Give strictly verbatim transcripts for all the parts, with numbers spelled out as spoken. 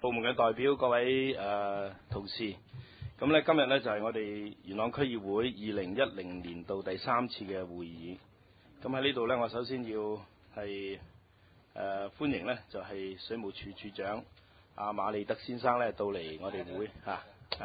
部門嘅代表，各位誒、呃、同事，咁咧今日咧就係、是、我哋元朗區議會二零一零年度第三次嘅會議。咁喺呢度咧，我首先要係誒、呃、歡迎咧，就係、是、水務署署長阿馬利德先生咧到嚟我哋會嚇。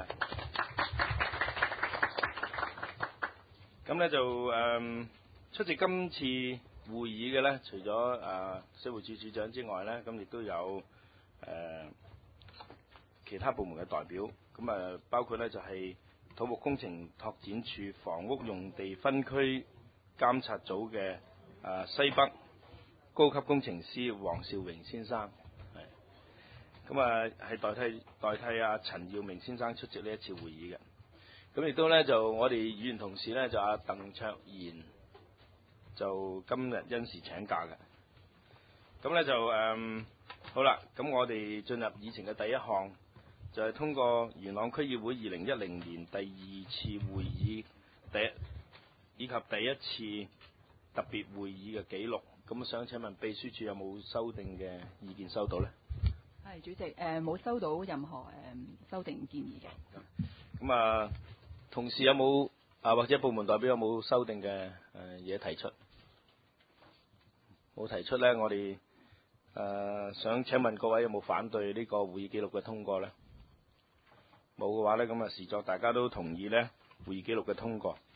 咁咧、啊、就誒、呃、出席今次會議嘅咧，除咗誒、呃、水務署署長之外咧，咁亦都有誒、呃其他部門嘅代表，咁啊包括咧就係土木工程拓展處房屋用地分區監察組嘅啊西北高級工程師黃兆榮先生，係咁啊係代替代替阿陳耀明先生出席呢一次會議嘅。咁亦都咧就我哋議員同事咧就阿鄧卓賢就今日因事請假嘅。咁咧就誒、嗯、好啦，咁我哋進入議程嘅第一項。就係通過元朗區議會二零一零年第二次會議第一以及第一次特別會議嘅記錄，咁想請問秘書處有冇修訂嘅意見收到呢？ 係主席，誒冇收到任何誒修訂建議嘅。 咁啊，同事有冇啊或者部門代表有冇修訂嘅誒嘢提出？冇提出呢，我哋誒、呃、想請問各位有冇反對呢個會議記錄嘅通過呢？冇嘅話呢，咁啊視作大家都同意呢會議記錄嘅通過。